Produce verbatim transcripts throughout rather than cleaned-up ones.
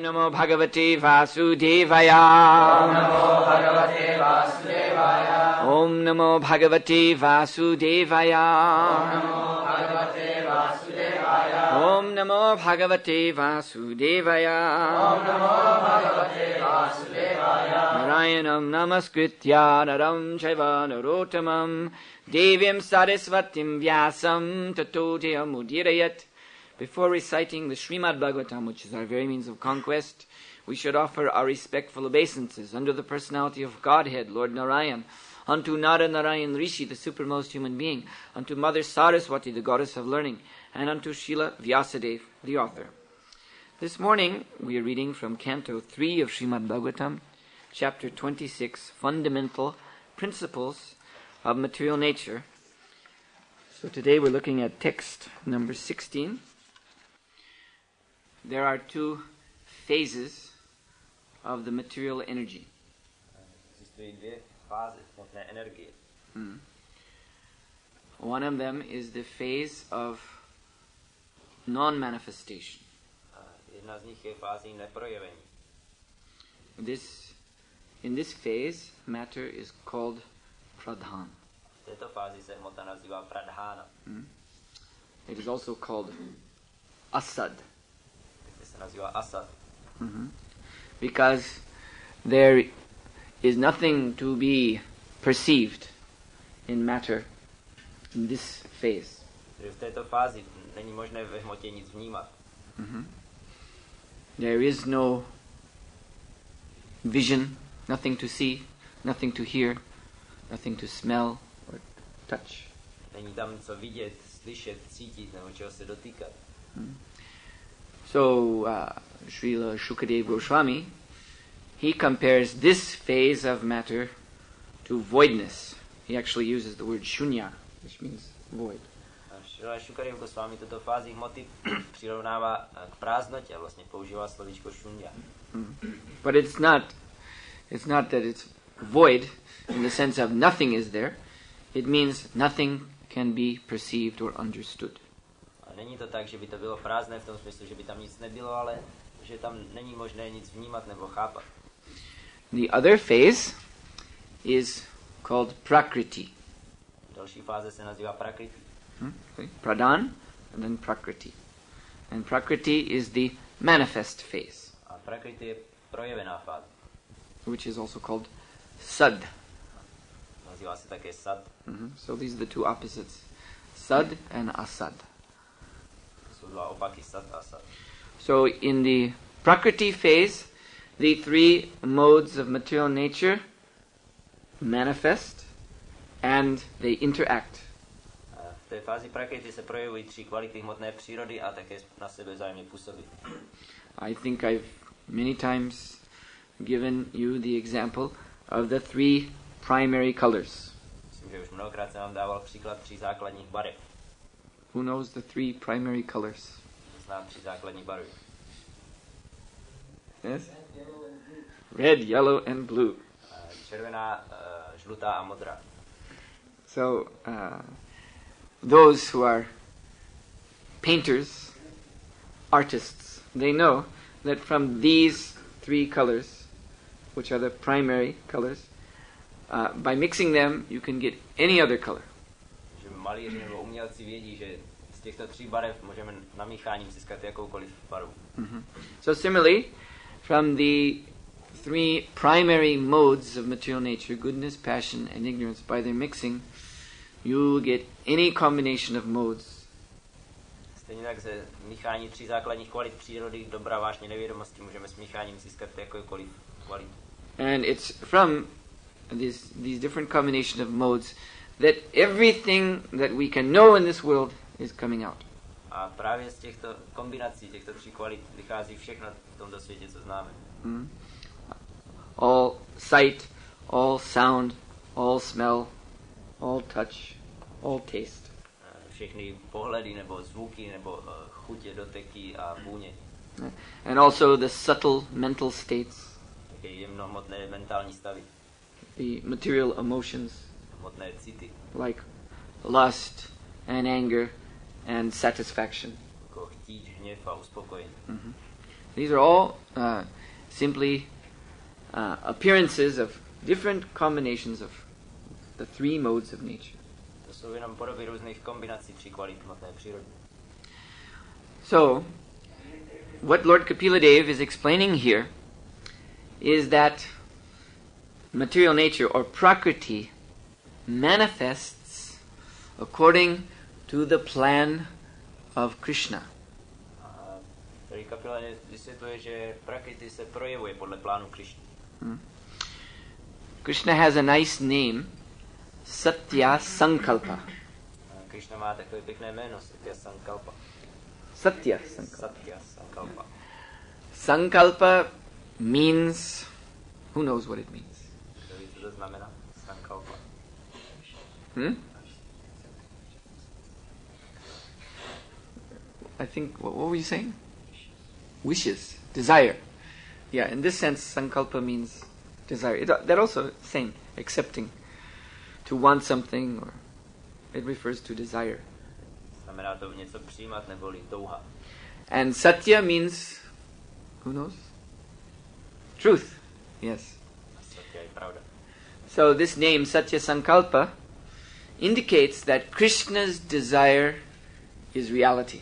Namo Bhagavate Vasudevaya. Om Namo Bhagavate Vasudevaya. Om Namo Bhagavate Vasudevaya. Narayanam Namaskritya Naram Chaiva Narottamam Devyam Saraswatim Vyasam Tato Jayamudirayat. Before reciting the Srimad Bhagavatam, which is our very means of conquest, we should offer our respectful obeisances unto the personality of Godhead, Lord Narayan, unto Nara Narayan Rishi, the supermost human being, unto Mother Saraswati, the goddess of learning, and unto Srila Vyasadeva, the author. This morning we are reading from Canto three of Srimad Bhagavatam, Chapter twenty-six, Fundamental Principles of Material Nature. So today we're looking at text number sixteen. There are two phases of the material energy. Hmm. One of them is the phase of non-manifestation. This, in this phase, matter is called pradhan. Hmm. It is also called asad. Mm-hmm. Because there is nothing to be perceived in matter in this phase. Mm-hmm. There is no vision, nothing to see, nothing to hear, nothing to smell or touch. Mm-hmm. So, uh, Srila Shukadeva Goswami, he compares this phase of matter to voidness. He actually uses the word shunya, which means void. Srila Shukadeva Goswami tuto fázi hmoty přirovnává k prázdnotě a vlastně používá slovíčko shunya. But it's not, it's not that it's void in the sense of nothing is there. It means nothing can be perceived or understood. Není to tak, že by to bylo prázdné v tom smyslu, že by tam nic nebylo, ale že tam není možné nic vnímat nebo chápat. The other phase is called prakriti. Další fáze se nazývá prakriti. Hmm? Okay. Pradhan and then prakriti. And prakriti is the manifest phase. A prakriti je projevená fáze. Which is also called sad. Nazývá se také sad. Mm-hmm. So these are the two opposites. Sad and asad. So in the Prakriti phase, the three modes of material nature manifest and they interact. V té fázi Prakriti se projevují tři kvality hmotné přírody a také na sebe vzájemně působí. I think I've many times given you the example of the three primary colors. Myslím, že už mnohokrát jsem vám dával příklad tří základních barev. Who knows the three primary colors? Znám tři základní barvy. Yes? Red, yellow, and blue. Červená, žlutá a modrá. So, uh, those who are painters, artists, they know that from these three colors, which are the primary colors, uh, by mixing them, you can get any other color. Malíři nebo umělci vědí, že z těchto tří barev můžeme namícháním získat jakoukoliv barvu. Mm-hmm. So similarly, from the three primary modes of material nature, goodness, passion, and ignorance, by their mixing, you get any combination of modes. Stejně tak ze míchání tří základních kvalit přírody, dobra, vášně, nevědomosti, můžeme s mícháním získat jakoukoliv kvalitu. And it's from this, these different combination of modes that everything that we can know in this world is coming out. A právě z těchto kombinací, těchto tří kvalit vychází všechno v tomto světě, co známe. Mm. All sight, all sound, all smell, all touch, all taste. Všechny pohledy, nebo zvuky, nebo chutě, doteky a vůně. And also the subtle mental states. Také jemnohmotné mentální stavy. The material emotions. Hmotné city. Like lust and anger and satisfaction. Jako chtít, hněv a uspokojení. Mm-hmm. These are all uh, simply uh, appearances of different combinations of the three modes of nature. To jsou jenom podoby různých kombinací tří kvalit hmotné přírody. So, what Lord Kapila Dev is explaining here is that material nature or prakriti manifests according to the plan of Krishna. A tady Kapila vysvětluje, že prakriti se projevuje podle plánu Krishny. Hmm. Krishna has a nice name, Satya Sankalpa. Krishna má takové pěkné jméno, Satya Sankalpa. Satya Sankalpa. Satya Sankalpa. Sankalpa means, who knows what it means? Kdo ví, co to znamená? Sankalpa. Hmm? I think, what, what were you saying? Wishes, desire. Yeah, in this sense, sankalpa means desire. It, that also, same, accepting. To want something, or it refers to desire. Znamená to něco přijímat neboli touha. And satya means, who knows? Truth. Yes. Satya je pravda. So this name, Satya Sankalpa, indicates that Krishna's desire is reality.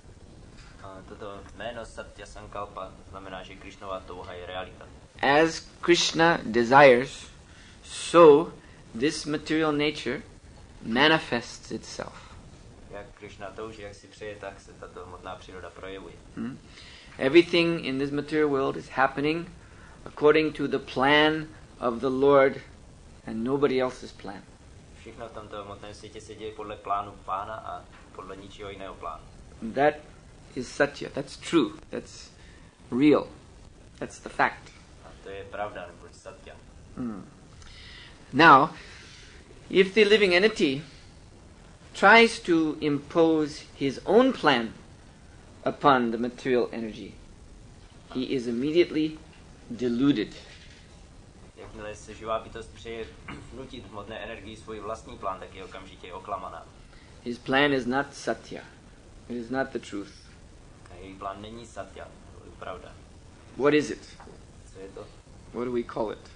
A toto jméno Satya Sankalpa znamená, že Krishnova touha je realita. As Krishna desires, so this material nature manifests itself. Jak Krishna touží, jak si přeje, tak se tato hmotná příroda projevuje. Hmm? Everything in this material world is happening according to the plan of the Lord and nobody else's plan. Všechno v tomto hmotném světě se děje podle plánu Pána a podle ničeho jiného plánu. That is satya. That's true. That's real. That's the fact. A to je pravda, nebo satya. Hmm. Now, if the living entity tries to impose his own plan upon the material energy, he is immediately deluded. Jakmile se živá bytost přeje vnutit hmotné energii svůj vlastní plán, tak je okamžitě oklamaná. His plan is not satya. It is not the truth. A její plán není satya, to je pravda. What is it? Co je to? What do we call it?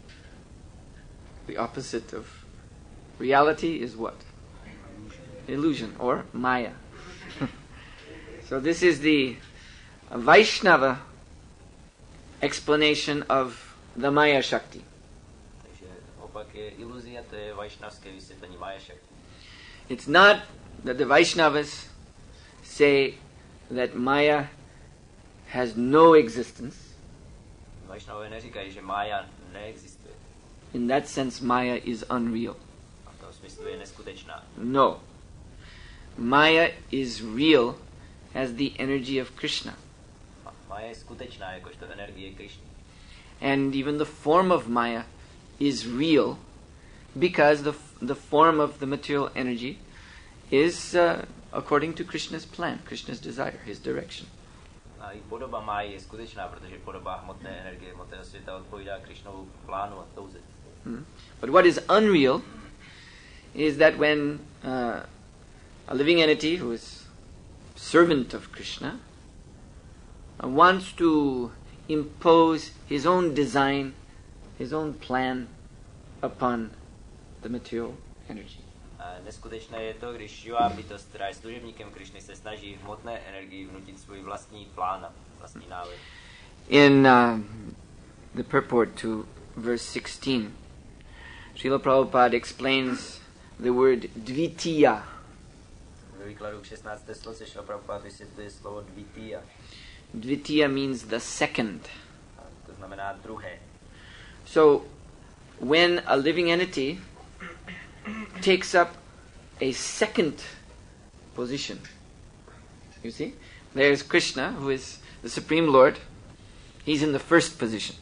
The opposite of reality is what? Illusion or Maya. So this is the Vaishnava explanation of the Maya Shakti. Takže opak je iluzie, to je vajšnavské vysvětlení Maya Shakti. It's not that the Vaishnavas say that Maya has no existence. Vajšnavové neříkají, že Maya neexistuje. In that sense, Maya is unreal. A v tom smyslu je neskutečná. No. Maya is real as the energy of Krishna. Maya je skutečná, jakožto energie Krishny. And even the form of Maya is real because the the form of the material energy is uh, according to Krishna's plan, Krishna's desire, his direction. A i podoba Maya je skutečná, protože podoba hmotné energie, hmotného světa odpovídá Krishnovu plánu a touze. Hmm. But what is unreal is that when uh, a living entity who is servant of Krishna uh, wants to impose his own design, his own plan upon the material energy. A neskutečné je to, když živá bytost, která je služebníkem Krishny, se snaží v hmotné energii vnutit svůj vlastní plán a vlastní návrh. In uh, the purport to verse sixteen, Srila Prabhupada explains the word dvitiya. Ve výkladu k šestnácté sloce Srila Prabhupada vysvětluje slovo dvitiya. Dvitiya means the second. A to znamená druhé. So, when a living entity takes up a second position, you see, there's Krishna, who is the Supreme Lord. He's in the first position.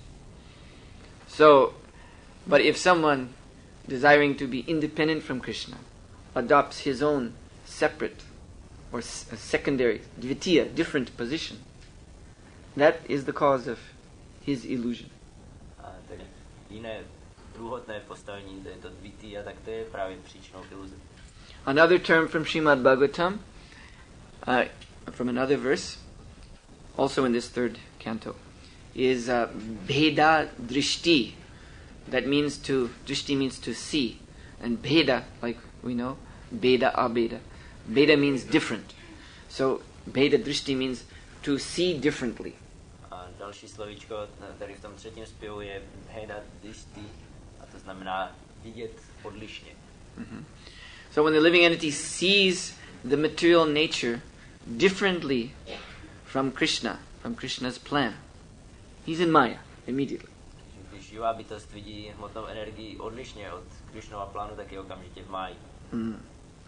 So, but if someone desiring to be independent from Krishna adopts his own separate or s- secondary, dvitiya, different position, that is the cause of his illusion. A tedy jiné druhotné postavení, to je to dvitiya, tak to je právě příčinou iluze. Another term from Srimad Bhagavatam, uh, from another verse, also in this third canto, is uh, Bheda Drishti. That means to, Drishti means to see. And Bheda, like we know, Bheda Abheda. Bheda means different. So Bheda Drishti means to see differently. A další slovíčko tady v tom třetím zpěvu je Bheda Drishti, a to znamená vidět odlišně. Mm-hmm. So when the living entity sees the material nature differently from Krishna, from Krishna's plan, he's in Maya immediately. Když živá bytost vidí hmotnou energii odlišně od Krishnova plánu, tak je okamžitě v máji. Mm.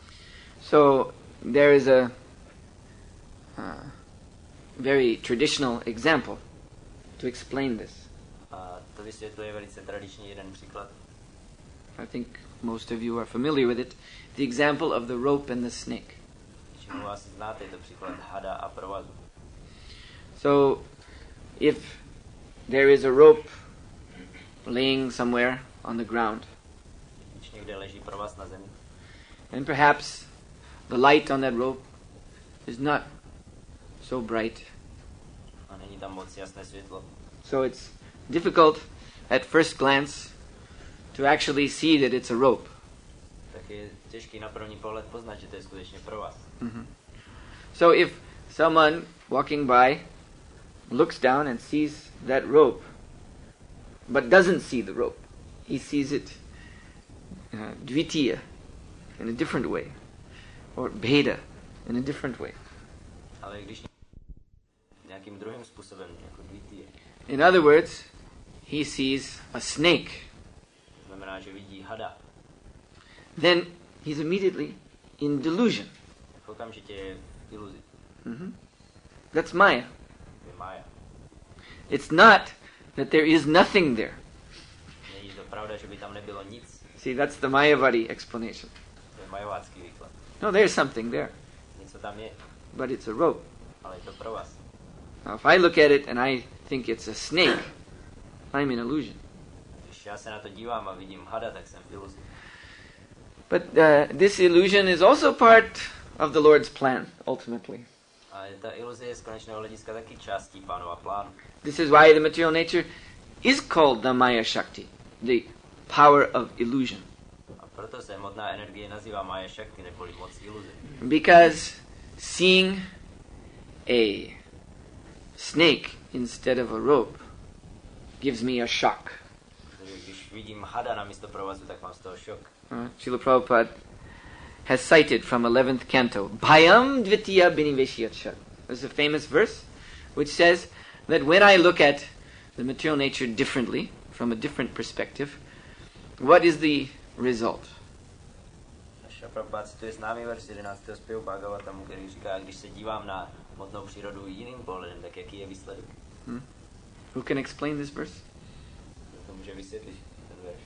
So there is a uh, very traditional example to explain this. A to vysvětluje velice tradiční jeden příklad. I think most of you are familiar with it. The example of the rope and the snake. Čemu asi znáte, je to příklad hada a provazu. So if there is a rope laying somewhere on the ground, Když někde leží provaz na zemi, and perhaps the light on that rope is not so bright, a není tam moc jasné světlo, so it's difficult at first glance to actually see that it's a rope. tak je těžký na první pohled poznat, že to je skutečně provaz. Mm-hmm. So if someone walking by looks down and sees that rope, but doesn't see the rope, he sees it uh, dvitiya, in a different way, or bheda, in a different way. Ale když nějakým druhým způsobem, jako dvitije, In other words, he sees a snake, to znamená, že vidí hada, then he's immediately in delusion. v okamžitě je v iluzi. Mm-hmm. That's Maya. To je mája. It's not that there is nothing there. Není to pravda, že by tam nebylo nic. See, that's the Mayavadi explanation. To je majovácký výklad. No, there's something there, Něco tam je, but it's a rope. ale je to provaz. Now, if I look at it and I think it's a snake, I'm in illusion. Když já se na to dívám a vidím hada, tak jsem v iluzi. But uh, this illusion is also part of the Lord's plan, ultimately. A ta iluze je z konečného hlediska taky částí Pánova plánu. This is why the material nature is called the Maya Shakti, the power of illusion. A proto se hmotná energie nazývá Maya Shakti, neboli moc iluze. Because seeing a snake instead of a rope gives me a shock. Protože když vidím hada na místo provazu, tak mám z toho šok. Uh, Srila Prabhupada has cited from eleventh canto, Bhayam Dvitiya Biniveshyat. There's a famous verse which says that when I look at the material nature differently, from a different perspective, what is the result? Srila Prabhupada cituje známý verš jedenáctého zpěvu Bhagavatamu, který říká, když se dívám na hmotnou přírodu jiným pohledem, tak jaký je výsledek? Hmm? Who can explain this verse? Kdo to může vysvětlit, ten verš?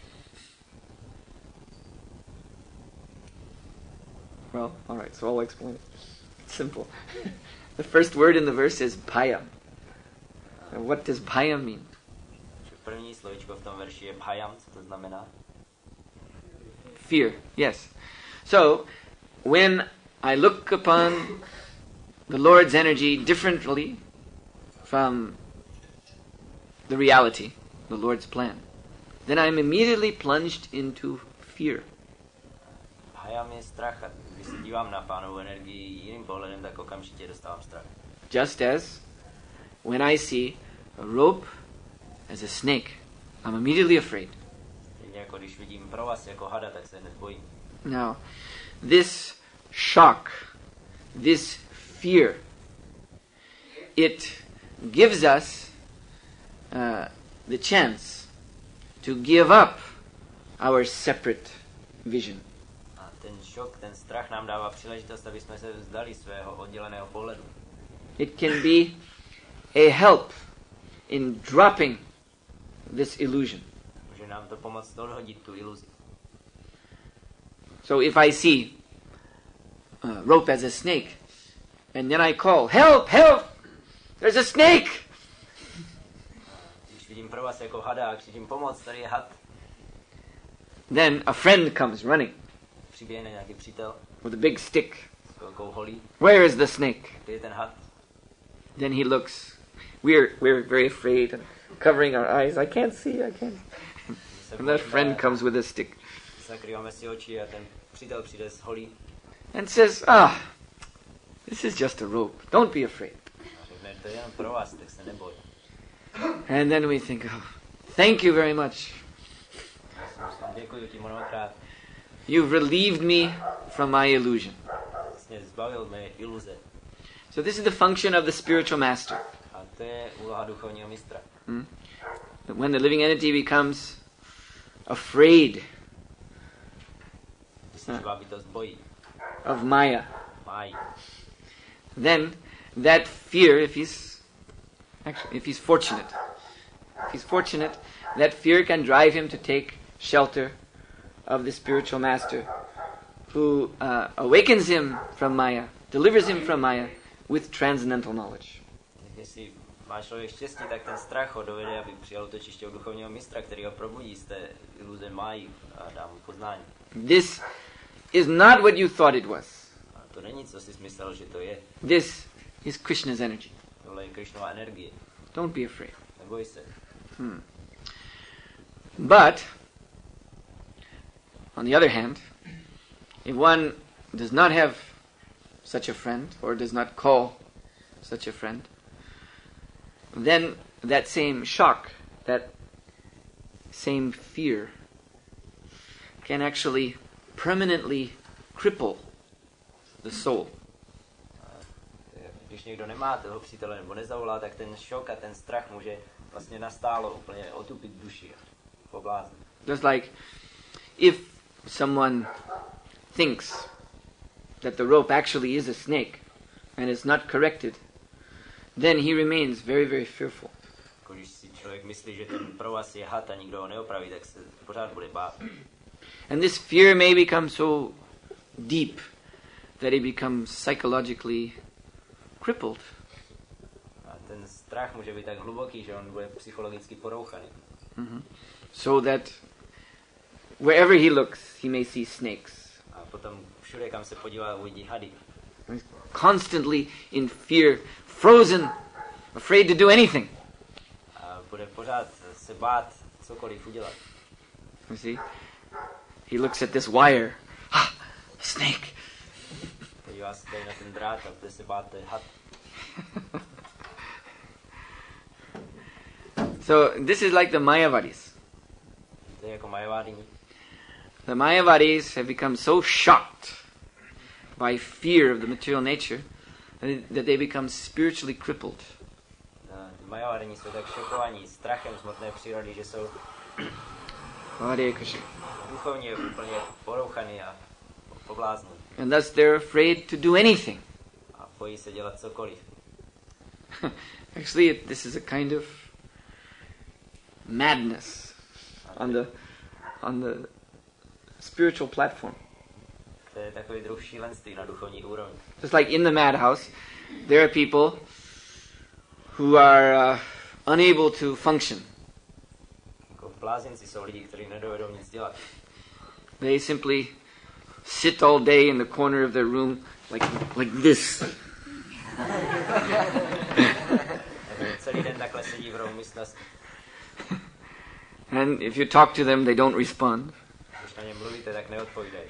Well, all right, so I'll explain it. It's simple. The first word in the verse is bhayam. And what does bhayam mean? První slovíčko v tom verši je bhayam, co to znamená? Fear, yes. So, when I look upon the Lord's energy differently from the reality, the Lord's plan, then I'm immediately plunged into fear. Bhayam je strach, a když se dívám na Pánovu energii jiným pohledem, tak okamžitě dostávám strach. Just as when I see a rope as a snake, I'm immediately afraid. Stejně jako když vidím provaz jako hada, tak se hned bojím. Now, this shock, this fear, it gives us uh, the chance to give up our separate vision. A ten šok, ten strach nám dává příležitost, aby jsme se vzdali svého odděleného pohledu. It can be a help in dropping this illusion. Může nám to pomoct odhodit tu iluzi. So if I see a rope as a snake, and then I call, help, help, there's a snake! Když vidím provaz jako hada a křičím pomoc, tady je had, Then a friend comes running přiběhne nějaký přítel with a big stick. s velkou holí. Where is the snake? Kde je ten had? then he looks. We're we're very afraid and covering our eyes. I can't see. I can't. And that friend comes with a stick. Zakrýváme si oči a ten přítel přijde s holí. And says, ah, this is just a rope. Don't be afraid. A řekne, to je jen pro vás, tak se neboj. And then we think, oh, thank you very much. Děkuji ti mnohokrát. You've relieved me from my illusion. Vlastně zbavil mé iluze. So this is the function of the spiritual master. A to je úloha duchovního mistra. Hmm? That when the living entity becomes afraid of Maya, then that fear, if he's actually if he's fortunate, if he's fortunate, that fear can drive him to take shelter of the spiritual master, who uh, awakens him from Maya, delivers him from Maya with transcendental knowledge. Jestli má člověk štěstí, tak ten strach ho dovede, aby přijal točiště od duchovního mistra, který ho probudí z té iluze Máji a dá mu poznání. This is not what you thought it was. A to není, co jsi myslel, že to je. This is Krishna's energy. Tohle je Krishnova energie. Don't be afraid. Neboj se. Hmm. But, on the other hand, if one does not have such a friend, or does not call such a friend, then that same shock, that same fear, can actually permanently cripple the soul. Když někdo nemá toho přítele nebo nezavolá, tak ten šok a ten strach může vlastně nastálo úplně otupit duši a pobláznit. Just like if someone thinks that the rope actually is a snake and is not corrected, then he remains very, very fearful. Když si člověk myslí, že ten provaz je had a nikdo ho neopraví, tak se pořád bude bát. And this fear may become so deep that he becomes psychologically crippled. A ten strach může být tak hluboký, že on bude psychologicky porouchaný. Mm-hmm. So that wherever he looks, he may see snakes. A potom všude, kam se podívá, uvidí hady. He's constantly in fear, frozen, afraid to do anything. A bude pořád se bát cokoliv udělat. You see? He looks at this wire. Ah, a snake. Podívá se tady na ten drát a bude se bát, to je had. So this is like the Mayavadis. To je jako Mayavadi. The Mayavadis have become so shocked by fear of the material nature that they become spiritually crippled. Ty Mayavadi jsou tak šokovaní strachem z hmotné přírody, že jsou Hare Krishna. duchovně úplně porouchaný a poblázni. And thus they're afraid to do anything. A bojí se dělat cokoliv. Actually, it, this is a kind of madness on the on the spiritual platform. To je takový druh šílenství na duchovní úrovni. Just like in the madhouse, there are people who are uh, unable to function. Jako v blázinci jsou lidi, kteří nedovedou nic dělat. They simply sit all day in the corner of their room like like this. Celý den takhle sedí v rohu místnosti. And if you talk to them, they don't respond. Když na ně mluvíte, tak neodpovídají.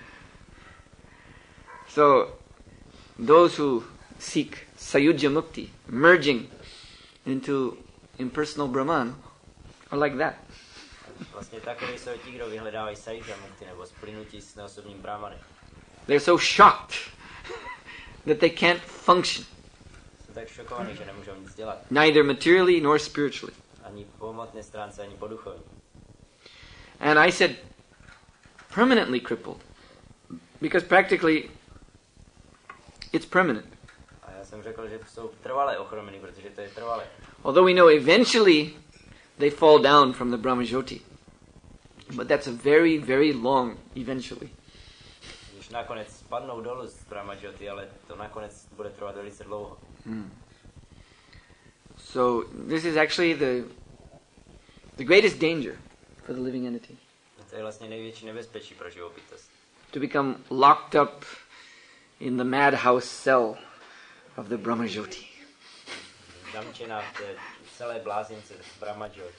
So, those who seek Sayujya Mukti, merging into impersonal Brahman, are like that. Vlastně takový jsou ti, kdo vyhledávají Sayujya Mukti nebo splynutí s neosobním brahmanem. They're so shocked that they can't function. Jsou tak šokovaní, že nemůžou nic dělat. Neither materially nor spiritually. Ani po hmotné stránce, ani po duchovní. And I said permanently crippled, because practically it's permanent. A já jsem řekl, že jsou trvalé ochromeny, protože to je trvalé. Although we know eventually they fall down from the Brahmajyoti. But that's a very, very long eventually. Když nakonec spadnou dolů z Brahmajyoti, ale to nakonec bude trvat velice dlouho. Hmm. So this is actually the the greatest danger for the living entity. To je vlastně největší nebezpečí pro živou bytost. To become locked up in the madhouse cell of the Brahmajyoti. zamčená v té celé blázince Brahmajoti.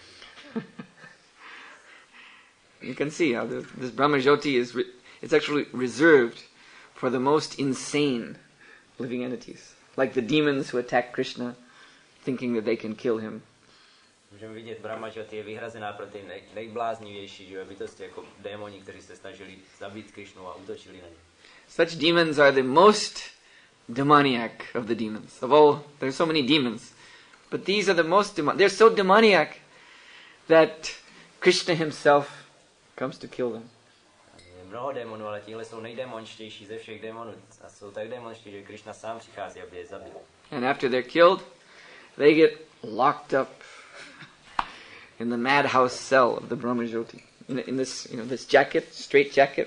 You can see how this, this Brahmajoti is re, it's actually reserved for the most insane living entities, like the demons who attack Krishna, thinking that they can kill him. Můžeme vidět, Brahmajoti je vyhrazená pro ty nej, nejbláznivější že, bytosti, jako démoni, kteří se snažili zabít Krishnu a útočili na ně. Such demons are the most demoniac of the demons. Of all, there are so many demons, but these are the most demoniac. They're so demoniac that Krishna himself comes to kill them. Je mnoho démonů, ale tihle jsou nejdémonštější ze všech démonů a jsou tak démonští, že Krishna sám přichází, aby je zabil. And after they're killed, they get locked up in the madhouse cell of the Brahmajoti. In, in this, you know, this jacket, straight jacket.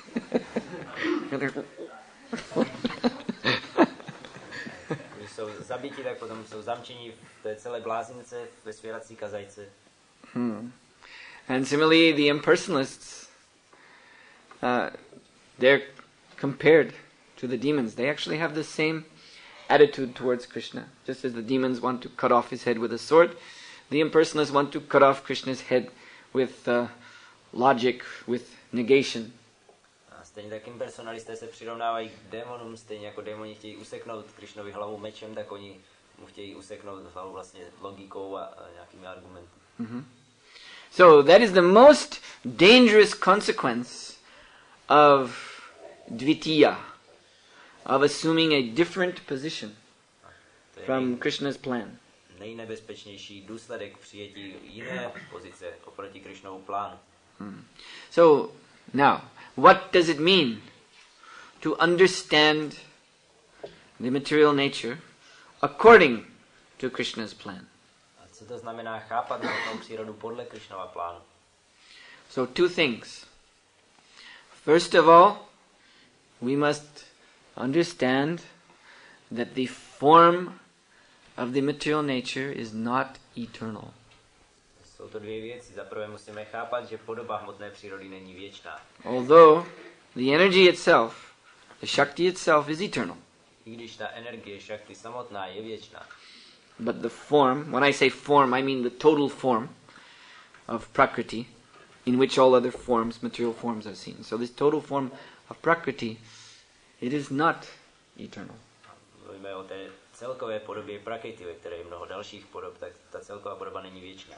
Když jsou zabiti, tak potom jsou zamčení v té celé blázince ve svěrací kazajce. Hmm. And similarly, the impersonalists, uh, they're compared to the demons. They actually have the same attitude towards Krishna. Just as the demons want to cut off his head with a sword, the impersonalists want to cut off Krishna's head with uh, logic, with negation. A stejně tak impersonalisté se přirovnávají k démonům, stejně jako démoni chtějí useknout Krishnovi hlavu mečem, tak oni mu chtějí useknout hlavu vlastně logikou a, a nějakými argumenty. Mm-hmm. So that is the most dangerous consequence of dvitiya, of assuming a different position from Krishna's plan. Nejnebezpečnější důsledek přijetí jiné pozice oproti Krishnovu plánu. Hmm. So now, what does it mean to understand the material nature according to Krishna's plan? A co to znamená chápat hmotnou přírodu podle Krishnova plánu? So two things. First of all, we must understand that the form of the material nature is not eternal. Jsou to dvě věci. Za prvé musíme chápat, že podoba hmotné přírody není věčná. Although the energy itself, the Shakti itself is eternal. I když ta energie Shakti samotná je věčná. But the form, when I say form, I mean the total form of Prakriti, in which all other forms, material forms are seen. So this total form of Prakriti, it is not eternal. Mluvíme o té celkové podobě Prakriti, ve které je mnoho dalších podob, tak ta celková podoba není věčná.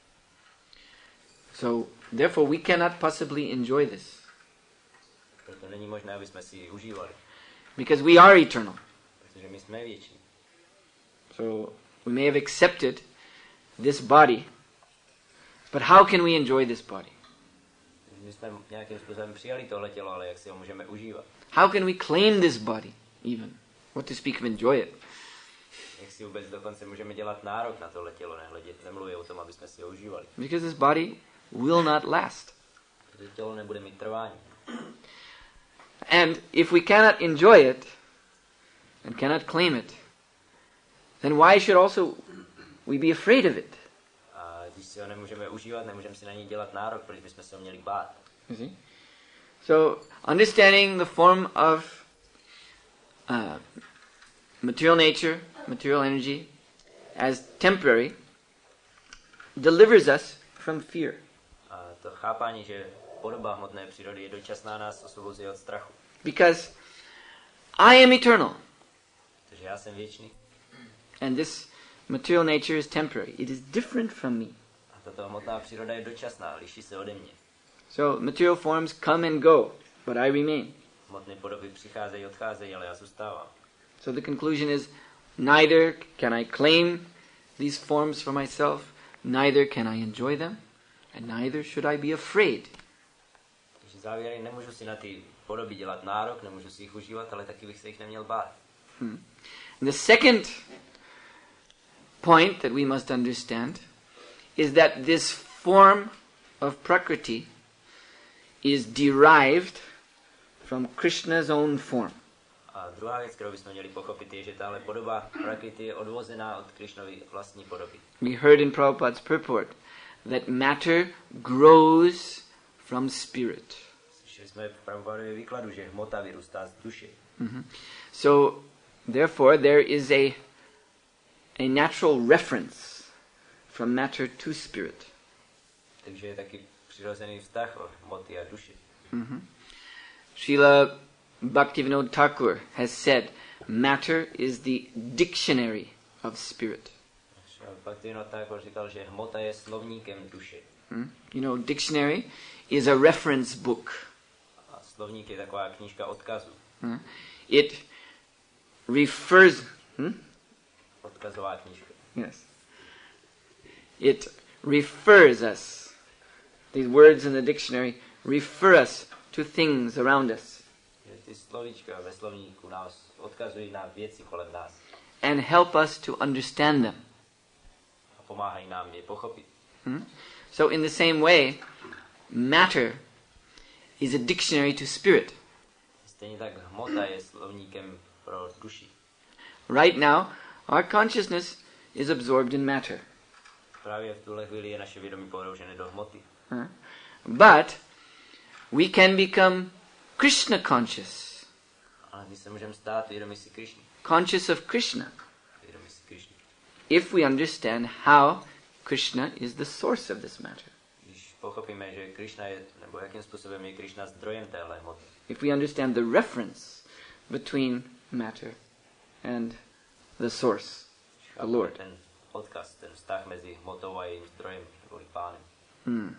So, therefore we cannot possibly enjoy this. Proto není možné, aby jsme si ji užívali. Because we are eternal. Protože my jsme věční. So, we may have accepted this body, but how can we enjoy this body? My jsme nějakým způsobem přijali tohle tělo, ale jak si ho můžeme užívat? How can we claim this body, even? What to speak of enjoy it? Jak si vůbec dokonce můžeme dělat nárok na tohle tělo, nehledě, nemluví o tom, aby jsme si ho užívali. Because this body will not last. Protože tělo nebude mít trvání. And if we cannot enjoy it, and cannot claim it, then why should also we be afraid of it? A když si ho nemůžeme užívat, nemůžeme si na něj dělat nárok, protože bychom se ho měli bát. You see? So, understanding the form of uh, material nature, material energy, as temporary, delivers us from fear. A to chápání, že podoba hmotné přírody je dočasná, nás osvobozuje od strachu. Because I am eternal. Protože já jsem věčný. And this material nature is temporary. It is different from me. A tato hmotná příroda je dočasná, liší se ode mě. So material forms come and go, but I remain. Hmotné podoby přicházejí, odcházejí, ale já zůstávám. So the conclusion is, neither can I claim these forms for myself, neither can I enjoy them, and neither should I be afraid. Takže závěrem nemůžu si na ty podoby dělat nárok, nemůžu si jich užívat, ale taky bych se jich neměl bát. Hmm. And the second point that we must understand is that this form of Prakriti is derived from Krishna's own form. A druhá věc, kterou bychom měli pochopit, je, že tahle podoba Prakriti je odvozená od Krishnovy vlastní podoby. We heard in Prabhupada's purport that matter grows from spirit. Slyšeli jsme v Prabhupadově výkladu, že hmota vyrůstá z duše. Mm-hmm. So, therefore, there is a a natural reference from matter to spirit. Takže je taky přirozený vztah od hmoty a duše. Mm-hmm. Srila Bhaktivinoda Thakur has said, matter is the dictionary of spirit. Bhaktivinoda Thakur říkal, že hmota je slovníkem duše. Hmm? You know, dictionary is a reference book. A slovník je taková knížka odkazů. Hmm? It refers... Hmm? Odkazová knížka. Yes. It refers us. These words in the dictionary refer us to things around us. Ty slovíčka ve slovníku nás odkazují na věci kolem nás. And help us to understand them. A pomáhají nám je pochopit. Hmm? So in the same way, matter is a dictionary to spirit. Stejně tak hmota je slovníkem pro duši. Right now, our consciousness is absorbed in matter. Právě v tuhle chvíli je naše vědomí položené do hmoty. Huh? But we can become Krishna conscious. Ale my se můžeme stát vědomí si Krishny. Conscious of Krishna. Vědomí si Krishny. If we understand how Krishna is the source of this matter. Když pochopíme, že Krishna je, nebo jakým způsobem je Krishna zdrojem téhle hmoty. If we understand the reference between matter and the source, the Lord. Ten odkaz, ten vztah mezi hmotou a jejím zdrojem, nebo pánem. Hmm.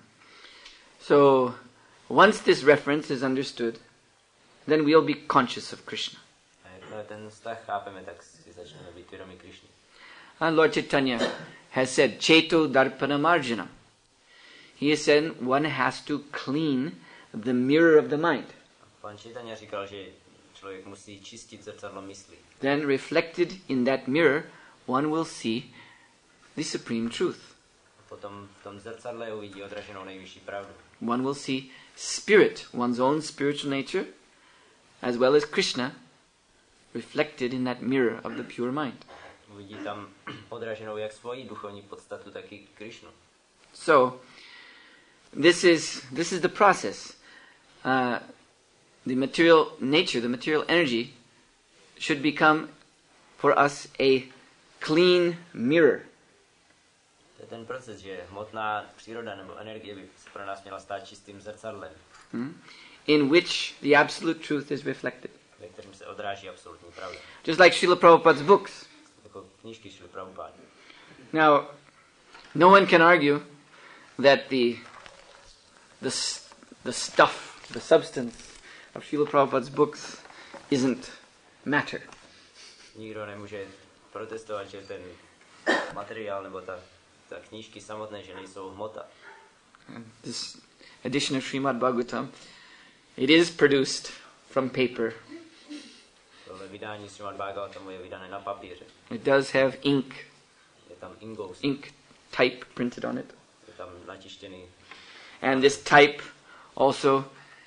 So, once this reference is understood, then we'll be conscious of Krishna. A jakmile ten vztah chápeme, tak si začneme být vědomí Krishny. And Lord Chaitanya has said, Cheto Darpana Marjana. He has said one has to clean the mirror of the mind. Pan Chaitanya říkal, že člověk musí čistit zrcadlo mysli. Then reflected in that mirror, one will see the supreme truth. Potom v tom zrcadle uvidí odraženou nejvyšší pravdu. One will see spirit, one's own spiritual nature, as well as Krishna, reflected in that mirror of the pure mind. Uvidí tam odraženou jak svoji duchovní podstatu, tak i Krishnu. So, this is this is the process. Uh, the material nature, the material energy, should become for us a clean mirror. To je ten proces, že hmotná příroda nebo energie by se pro nás měla stát čistým zrcadlem, Hmm? In which the absolute truth is reflected. ve kterém se odráží absolutní pravda. Just like Srila Prabhupada's books. Jako knížky Šrily Prabhupády. Now, no one can argue that the the the stuff, the substance of Srila Prabhupada's books isn't matter. Nikdo nemůže protestovat, že ten materiál nebo ta, ta knížky samotné, že nejsou hmota. This edition of Srimad Bhagavatam, it is produced from paper. Tohle vydání Srimad Bhagavatamu je vydané na papíře. It does have ink, Je tam ingous, ink type printed on it. je tam natištěný. And this type also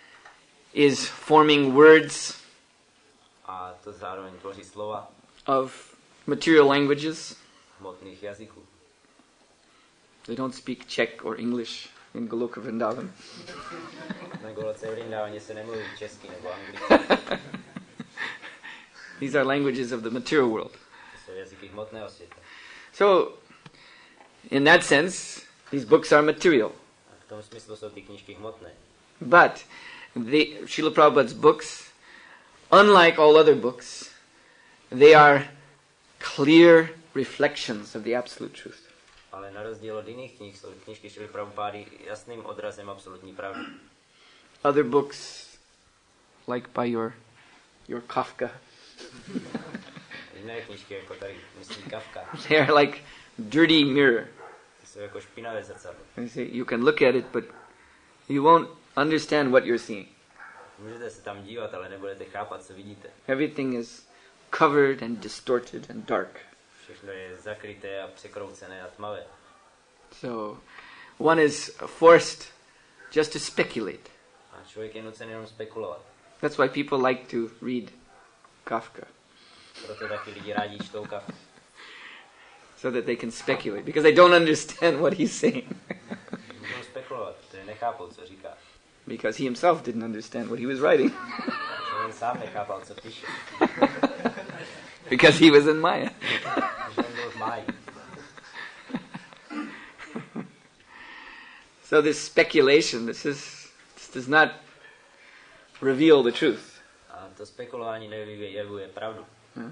is forming words A to zároveň tvoří slova of material languages. hmotných jazyků. They don't speak Czech or English in Goloka Vrindavan. Na Goloce Vrindávaně se nemluví česky nebo anglicky. These are languages of the material world. To jsou jazyky hmotného světa. So, in that sense, these books are material. A v tom smyslu jsou ty knížky hmotné. But the Srila Prabhupada's books, unlike all other books, they are clear reflections of the absolute truth. Ale na rozdíl od jiných knih jsou knížky Šrily Prabhupády jasným odrazem absolutní pravdy. Other books, like by your your Kafka, Jiné knížky, jako tady myslí Kafka, they are like dirty mirror. ty jsou jako špinavé zrcadlo. You see, you can look at it, but you won't understand what you're seeing. Můžete se tam dívat, ale nebudete chápat, co vidíte. Everything is covered and distorted and dark. Všechno je zakryté a překroucené a tmavé. So, one is forced just to speculate. A člověk je nucen jenom spekulovat. That's why people like to read Kafka, Proto taky lidi rádi čtou Kafku. so that they can speculate, because they don't understand what he's saying. Můžou spekulovat, protože nechápou, co říká. Because he himself didn't understand what he was writing. Protože on sám nechápal, co píše. Because he was in Maya. Protože on byl v Máj. So this speculation, this is this does not reveal the truth. A to spekulování nevyjevuje pravdu.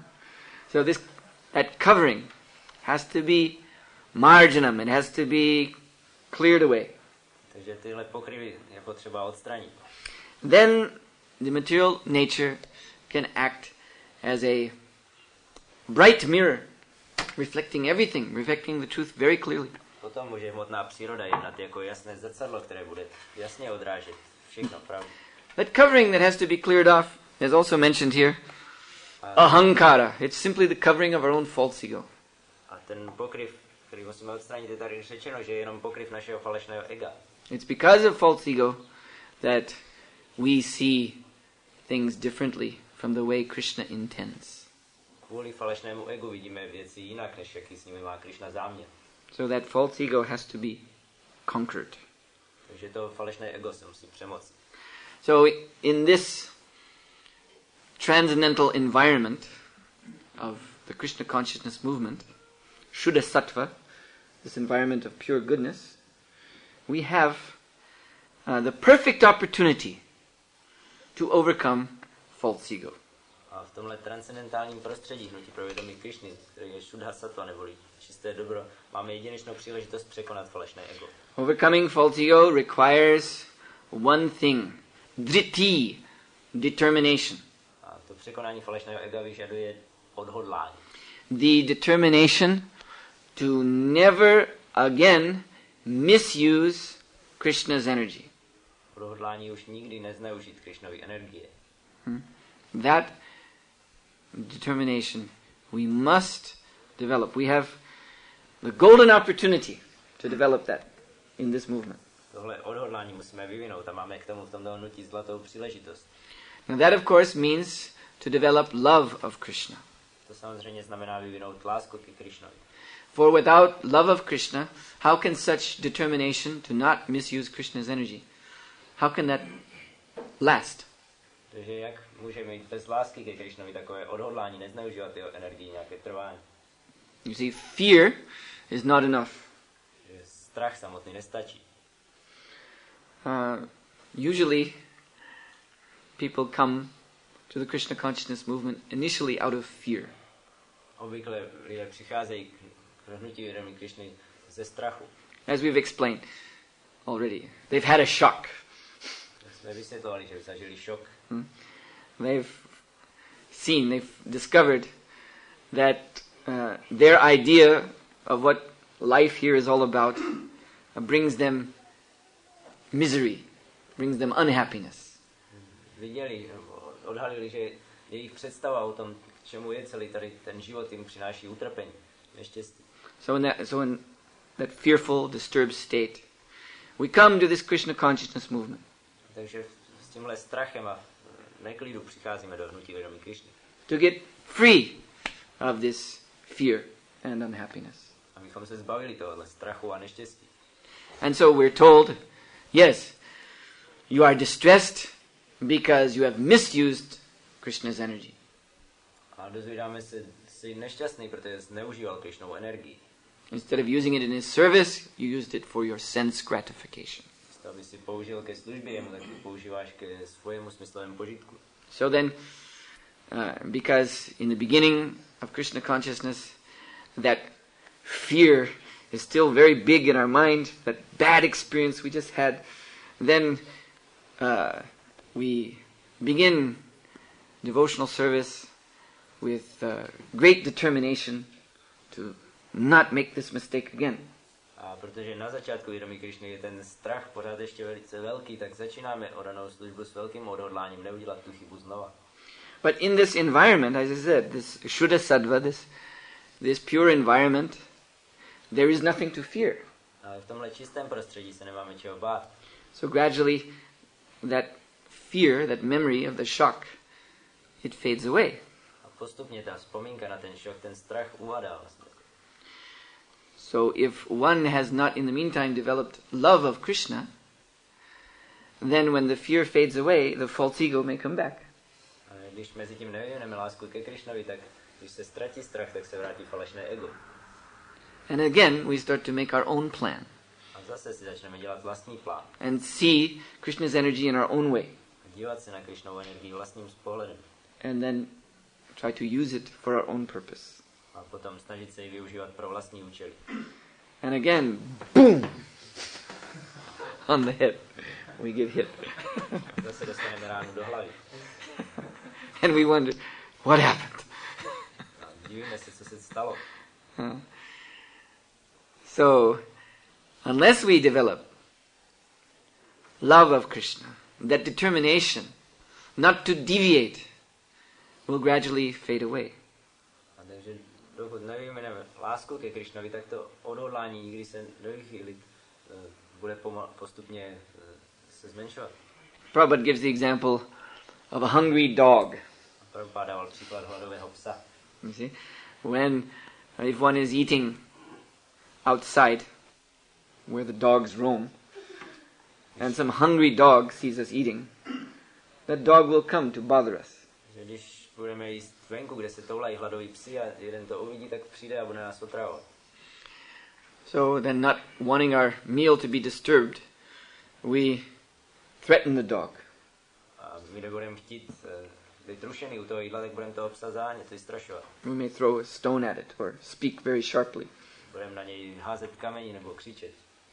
So this that covering has to be marginum. It has to be cleared away. Takže tyhle pokryvy je potřeba odstranit. Then the material nature can act as a bright mirror, reflecting everything, reflecting the truth very clearly. Potom může hmotná příroda jednat jako jasné zrcadlo, které bude jasně odrážet všechno pravdu. That covering that has to be cleared off is also mentioned here. Ahankara. It's simply the covering of our own false ego. A ten pokryv, který musíme odstranit, je tady řečeno, že je jenom pokryv našeho falešného ega. It's because of false ego that we see things differently from the way Krishna intends. Kvůli falešnému egu vidíme věci jinak, než jaký s nimi má Krishna záměr. So that false ego has to be conquered. Takže to falešné ego se musí přemoci. So in this transcendental environment of the Krishna consciousness movement, Shuddha Sattva, this environment of pure goodness, we have uh, the perfect opportunity to overcome false ego. A v tomhle transcendentálním prostředí hnutí provědomí Krishny, který je Shuddha Sattva neboli čisté dobro, máme jedinečnou příležitost překonat falešné ego. Overcoming false ego requires one thing, driti, determination. A to překonání falešného ega vyžaduje odhodlání. The determination to never again misuse Krishna's energy. Odhodlání už nikdy nezneužít Krishnovy energie. Hmm. That determination we must develop. We have the golden opportunity to develop that in this movement. Tohle odhodlání musíme vyvinout a máme k tomu v tomto hnutí zlatou příležitost. Now that of course means to develop love of Krishna. To samozřejmě znamená vyvinout lásku ke Krishnovi. For without love of Krishna, how can such determination to not misuse Krishna's energy, how can that last? Takže jak můžeme mít bez lásky ke Krishnovi takové odhodlání nezneužívat jeho energii nějaké trvání? You see, fear is not enough. Že strach samotný nestačí. Uh, usually, people come to the Krishna consciousness movement initially out of fear. Obvykle lidé přicházejí k hnutí vědomí Krishny ze strachu. As we've explained already, they've had a shock. Jsme vysvětlovali, že zažili šok. Hmm? They've seen, they've discovered that uh, their idea of what life here is all about uh, brings them misery, brings them unhappiness. Viděli, odhalili, že jejich představa o tom, k čemu je celý tady ten život, jim přináší utrpení, neštěstí. So in that, so in that fearful, disturbed state, we come to this Krishna consciousness movement. Takže s tímhle strachem a neklidu přicházíme do hnutí vědomí Krishny. To get free of this fear and unhappiness. Abychom se zbavili tohohle strachu a neštěstí. And so we're told, yes, you are distressed because you have misused Krishna's energy. A dozvídáme se, jsi nešťastný, protože jsi neužíval Krishnovu energii. Instead of using it in his service, you used it for your sense gratification. Místo, aby si použil ke službě jemu, tak ty používáš ke svojemu smyslovému požitku. So then, uh, because in the beginning of Krishna consciousness, that fear is still very big in our mind, that bad experience we just had, then uh, we begin devotional service with uh, great determination to not make this mistake again. A protože na začátku vědomí Krishny je ten strach pořád ještě velice velký, tak začínáme oranou službu s velkým odhodláním neudělat tu chybu znova. But in this environment, as I said, this Shuddha Sattva, this, this pure environment, there is nothing to fear. Ale v tomhle čistém prostředí se nemáme čeho bát. So gradually, that fear, that memory of the shock, it fades away. A postupně ta vzpomínka na ten šok, ten strach uvadá vlastně. So if one has not in the meantime developed love of Krishna, then when the fear fades away, the false ego may come back. A když mezi tím nevyvineme lásku ke Krishnovi, tak když se ztratí strach, tak se vrátí falešné ego. And again, we start to make our own plan A zase si začneme dělat vlastní plán. and see Krishna's energy in our own way, Dívat se na Krišnovu energii vlastním pohledem. and then try to use it for our own purpose. A potom snažit se ji využívat pro vlastní účely. And again, boom! On the head. We get hit. Zase dostaneme ránu do hlavy. And we wonder, what happened? A divíme se, co se stalo. Huh? So, unless we develop love of Krishna, that determination not to deviate will gradually fade away. A takže dokud nevyjmeneme lásku ke Krišnovi, tak to odhodlání nikdy se nevychýlit, bude pomal, postupně se zmenšovat. Prabhupada gives the example of a hungry dog. Prabhupada dával příklad hladového psa. You see, when uh, if one is eating outside, where the dogs roam, and some hungry dog sees us eating, that dog will come to bother us. Že když budeme jíst venku, kde se toulají hladoví psi a jeden to uvidí, tak přijde a bude nás otravovat. So then, not wanting our meal to be disturbed, we threaten the dog. A my nebudeme chtít uh, být rušený u toho jídla, tak budeme toho psa zánět, vystrašovat. We may throw a stone at it or speak very sharply. Budeme na něj házet kamení nebo křičet.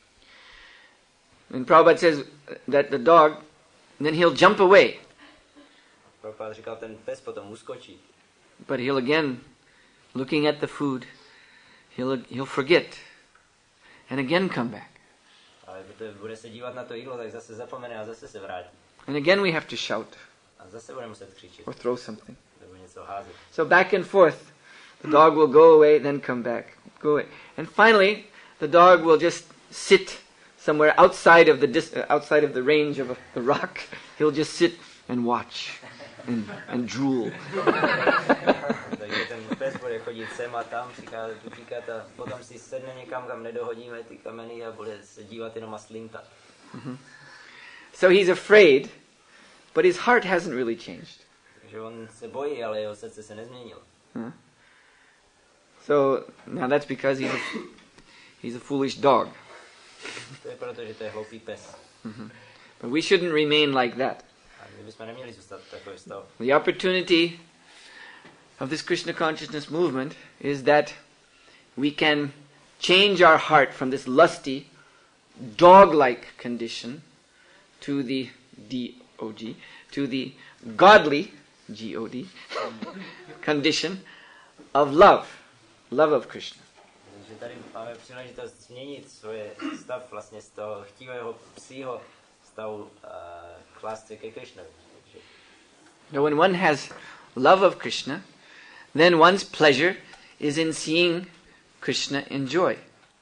And Prabhupada says that the dog, then he'll jump away, Prabhupada říkal, ten pes potom uskočí. but he'll again, looking at the food, he'll he'll forget, and again come back. Ale protože bude se dívat na to jídlo, tak zase zapomene a zase se vrátí. And again we have to shout A zase bude muset křičet. or throw something. Nebo něco házet. So back and forth. The dog will go away, then come back. Go away. And finally, the dog will just sit somewhere outside of the dis- uh, outside of the range of a, the rock. He'll just sit and watch and, and drool. Takže ten pes bude chodit sem a tam, říkat, říkat a potom si sedne někam, kam nedohodíme ty kameny a bude se dívat jenom a slintat. Mm-hmm. So he's afraid, but his heart hasn't really changed. Takže on se bojí, ale jeho srdce se nezměnilo. Huh? So now that's because he's a, he's a foolish dog. To je proto, že to je hloupý pes. Mm-hmm. But we shouldn't remain like that. A my bychom neměli zůstat v takovém stavu. The opportunity of this Krishna consciousness movement is that we can change our heart from this lusty, dog-like condition to the D O G, to the godly, G O D, condition of love, love of Krishna. Takže tady máme příležitost změnit svoje stav vlastně z toho chtivého psího stavu uh, k lásce ke Krišnovi. Now when one has love of Krishna, then one's pleasure is in seeing Krishna enjoy.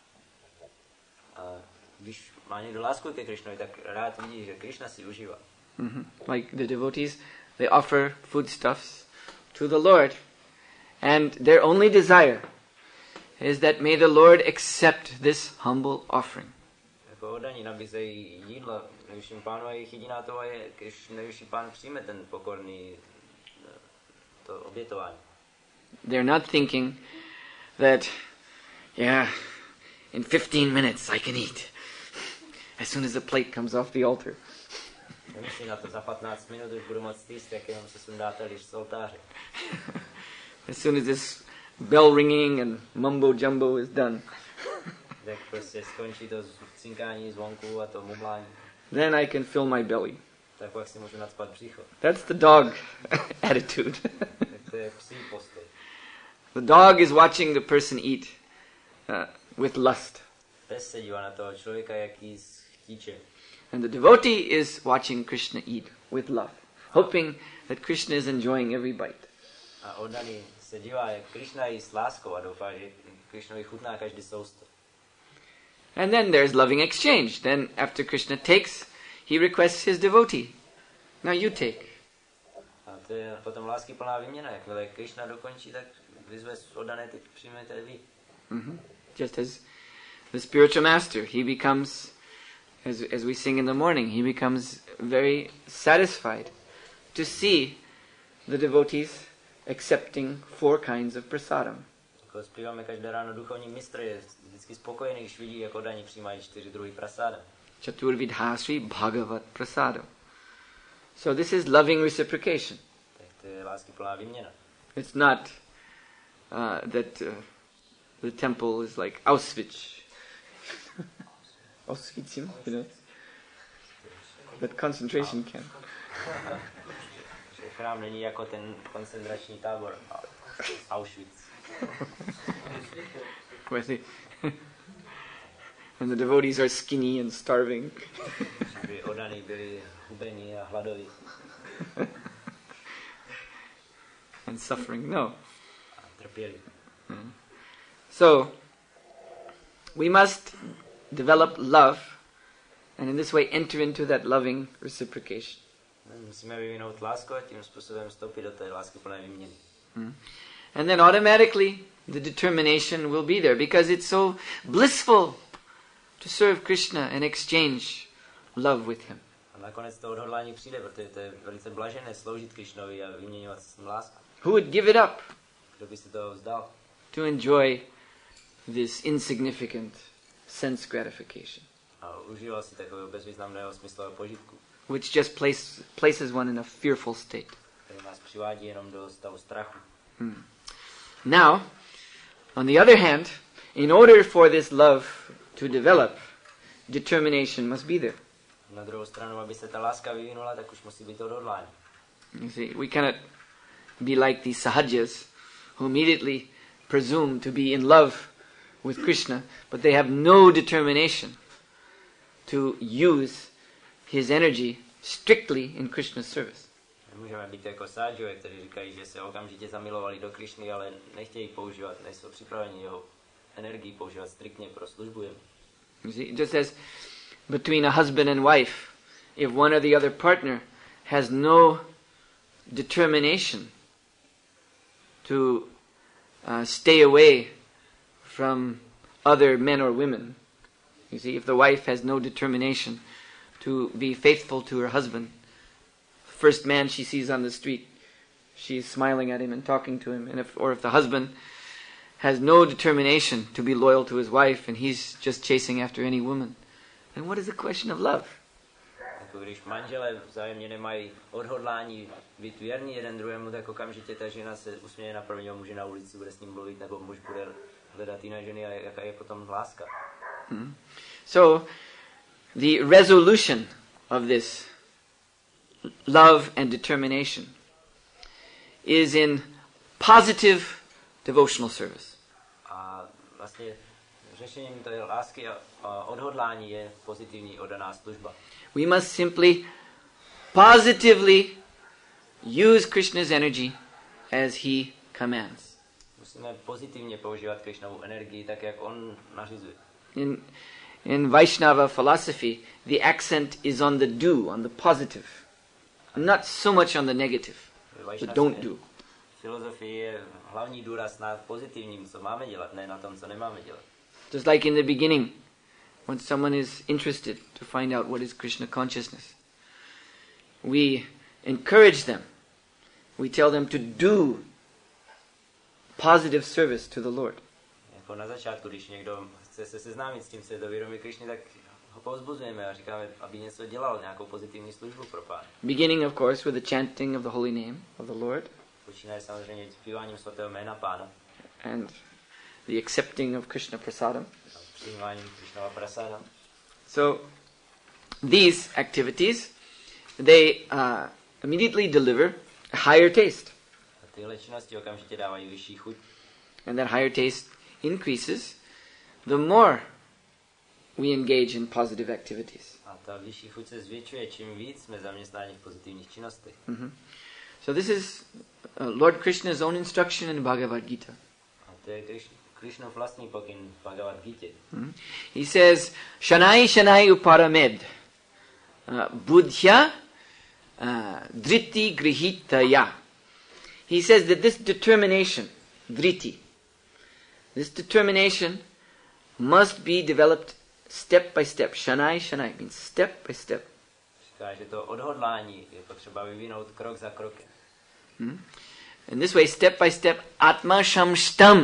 A když má někdo lásku ke Krišnovi, tak rád vidí, že Krišna si užívá. Mm-hmm. Like the devotees, they offer foodstuffs to the Lord, and their only desire is that may the Lord accept this humble offering. Jako oddaní nabízejí jídlo nejvyšším pánu a jejich jediná toho je, když nejvyšší pán přijme ten pokorný to obětování. They're not thinking that, yeah, in fifteen minutes I can eat as soon as the plate comes off the altar. Nemyslí na to, za patnáct minut už budu moct jíst, jak jenom se sundá talíř z oltáře. As soon as this bell ringing and mumbo jumbo is done, Tak prostě skončí to cinkání zvonku a to mumlání. then I can fill my belly. Tak pak si můžu nacpat břicho. That's the dog attitude. Tak to je psí postoj. The dog is watching the person eat uh, with lust. Pes se dívá na toho člověka, jak jí s chtíčem. And the devotee is watching Krishna eat with love, hoping that Krishna is enjoying every bite. A oddaný se dívá, jak Krišna jí s láskou a doufá, že Krišnovi chutná každý sousto. And then there's loving exchange. Then after Krishna takes, he requests his devotee, now you take. A to je potom lásky plná výměna. Jakmile Krišna dokončí, tak vyzve oddané, tak přijmete vy. Mm-hmm. Just as the spiritual master, he becomes, as, as we sing in the morning, he becomes very satisfied to see the devotees accepting four kinds of prasadam. Jako zpíváme každé ráno duchovní mistr, je vždycky spokojený, když vidí, jak oddaní přijímají čtyři druhy prasáda. Chaturvidhasri Bhagavat Prasada. So this is loving reciprocation. Tak to je láskyplná výměna. It's not uh, that uh, the temple is like Auschwitz. Auschwitz, you know? That concentration camp. Chrám není jako ten koncentrační tábor Auschwitz. Where the, when the devotees are skinny and starving. By oddaní byli hubení a hladoví. And suffering, no. A trpěli. Hmm. So, we must develop love and in this way enter into that loving reciprocation. Musíme vyvinout lásku a tím způsobem vstoupit do té láskyplné výměny. Hmm. And then automatically the determination will be there because it's so blissful to serve Krishna and exchange love with him. A nakonec to odhodlání přijde, protože to je velice blažené sloužit Krishnovi a vyměňovat s ním lásku. Who would give it up Kdo by si toho vzdal? to enjoy this insignificant sense gratification, A užíval si takového bezvýznamného smyslového požitku, which just place, places one in a fearful state. který nás přivádí jenom do stavu strachu. Hmm. Now, on the other hand, in order for this love to develop, determination must be there. Na druhou stranu, aby se ta láska vyvinula, tak už musí být odhodlání. You see, we cannot be like these sahajas who immediately presume to be in love with Krishna, but they have no determination to use his energy strictly in Krishna's service. Nemůžeme být jako sádžové, kteří říkají, že se okamžitě zamilovali do Krišny, ale nechtějí používat, nejsou připraveni jeho energii používat striktně pro službu jemu. You see, just as between a husband and wife, if one or the other partner has no determination to uh, stay away from other men or women, you see, if the wife has no determination to be faithful to her husband, first man she sees on the street, she's smiling at him and talking to him, and if, or if the husband has no determination to be loyal to his wife and he's just chasing after any woman, then what is the question of love? Jako když manželé vzájemně nemají odhodlání být věrní jeden druhému, tak okamžitě ta žena se usměje na prvního muže na ulici, bude s ním mluvit, nebo muž bude hledat jiné ženy a jaká je potom láska. Hmm. So, the resolution of this love and determination is in positive devotional service. A vlastně řešením té lásky a, a odhodlání je pozitivní oddaná služba. We must simply positively use Krishna's energy as he commands. Musíme pozitivně používat Krishnovu energii tak, jak on nařizuje. In, in Vaishnava philosophy, the accent is on the do, on the positive, not so much on the negative, the don't do. Filozofie je hlavní důraz na pozitivním, co máme dělat, ne na tom, co nemáme dělat. Just like in the beginning, when someone is interested to find out what is Krishna consciousness, we encourage them. We tell them to do positive service to the Lord. Jako na začátku, když někdo chce se seznámit s tím, co je to vědomí Krishny, tak ho povzbuzujeme a říkáme, aby něco dělal, nějakou pozitivní službu pro Pána. Beginning, of course, with the chanting of the holy name of the Lord. Počínaje samozřejmě zpíváním svatého jména Pána. And the accepting of Krishna prasadam. Přijímáním Krishnova prasáda. So, these activities, they uh, immediately deliver a higher taste. A tyhle činnosti okamžitě dávají vyšší chuť. And that higher taste increases the more we engage in positive activities. A ta vyšší chuť se zvětšuje, čím víc jsme zaměstnáni v pozitivních činnostech. Mm-hmm. So this is uh, Lord Krishna's own instruction in Bhagavad Gita. A to je Krishnův vlastní pokyn v Bhagavad Gita. Mm-hmm. He says, Shanai Shanai Uparamed uh, Buddhya uh, Driti Grihitaya. He says that this determination, Driti, this determination must be developed step by step. Shanai Shanai means step by step. Říká, že to odhodlání je potřeba vyvinout krok za krokem. Hmm? In this way, step by step, Atma Shamshtam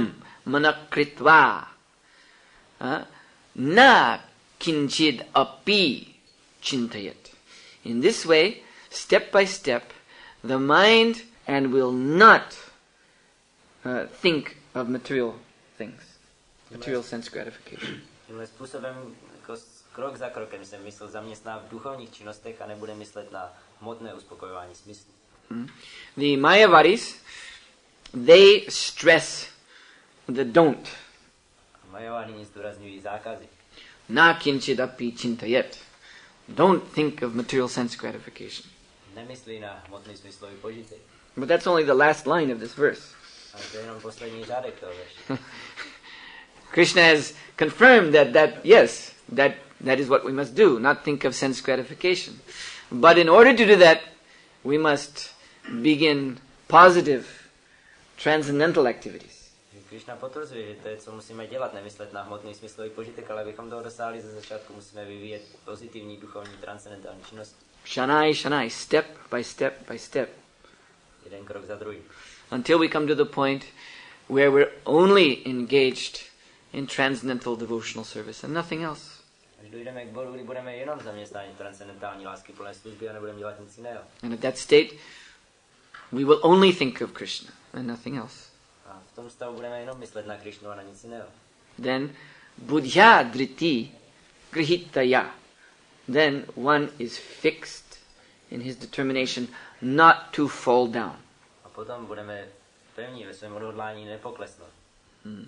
manakritva uh, na kinchid api chintayat. In this way, step by step, the mind and will not uh, think of material things, material sense gratification. Tímhle způsobem jako krok za krokem se mysl zaměstná v duchovních činnostech a nebude myslet na hmotné uspokojování smyslu. Mm. The Mayavadis, they stress the don't. Mayavadini zdůrazňují zákazy. Na kinchidapi chintayet. Don't think of material sense gratification. Nemyslí na hmotný smyslový požitek. But that's only the last line of this verse. Ale to je jenom poslední řádek toho verše. Krishna has confirmed that, that yes, that, that is what we must do, not think of sense gratification. But in order to do that, we must begin positive, transcendental activities. Krishna potvrzuje, že to je, co musíme dělat, nemyslet na hmotný smyslový požitek, ale abychom toho dosáhli ze začátku, musíme vyvíjet pozitivní, duchovní, transcendentální činnost. Shanai, shanai, step by step by step. Jeden krok za druhým. Until we come to the point where we're only engaged in transcendental devotional service and nothing else. Až dojdeme k bodu, kdy budeme jenom zaměstnáni transcendentální lásky plné služby a nebudeme dělat nic jiného. And at that state, we will only think of Krishna and nothing else. A v tom stavu budeme jenom myslet na Krishnu a na nic jiného. Then, buddhya driti grihitaya. Then one is fixed in his determination not to fall down. A potom budeme pevní ve svém odhodlání nepoklesnout. Hmm.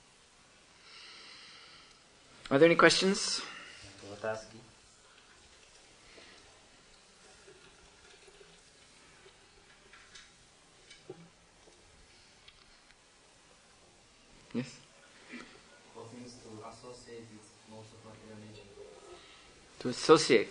Are there any questions? Otázky? Yes. What means to associate with modes of material nature? To associate.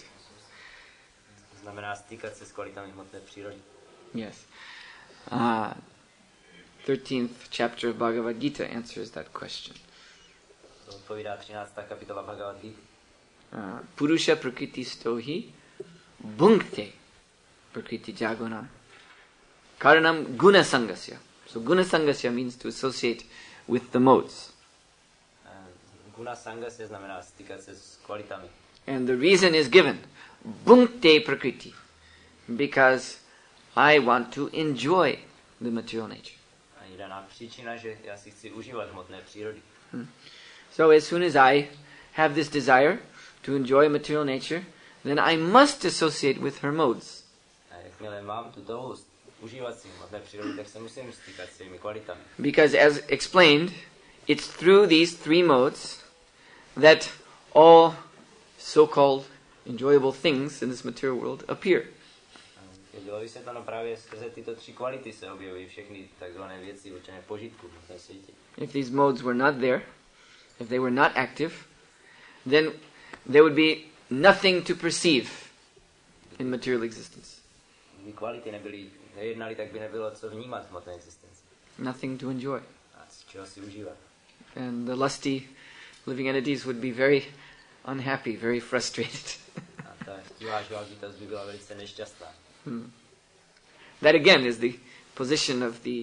To znamená stýkat se s kvalitami hmotné přírody. Yes. Uh, thirteenth chapter of Bhagavad Gita answers that question. To odpovídá třináctá kapitola Bhagavad Gita. Uh, Purusha prakriti stohi bhunkte prakriti jaguna karanam guna sangasya. So guna sangasya means to associate with the modes. Uh, guna sangasya znamená stýkat se s kvalitami. And the reason is given. Bhunkte prakriti. Because I want to enjoy the material nature. A je daná příčina, že já si chci užívat hmotné přírody. Hmm. So as soon as I have this desire to enjoy material nature, then I must associate with her modes. A jakmile mám tu touhu užívat si hmotné přírody, tak se musím stýkat s jejími kvalitami. Because as explained, it's through these three modes that all so-called enjoyable things in this material world appear. Je bylo vysvětleno právě skrze tyto tři kvality se objevují všechny takzvané věci určené požitku v tom světě. If these modes were not there, if they were not active, then there would be nothing to perceive in material existence. Kdyby kvality nebyly, nejednali, tak by nebylo co vnímat v hmotné existenci. Nothing to enjoy. A z čeho si užívat. And the lusty living entities would be very unhappy, very frustrated. A ta chtivá žvalbitost by byla velice nešťastná. Hmm. That again is the position of the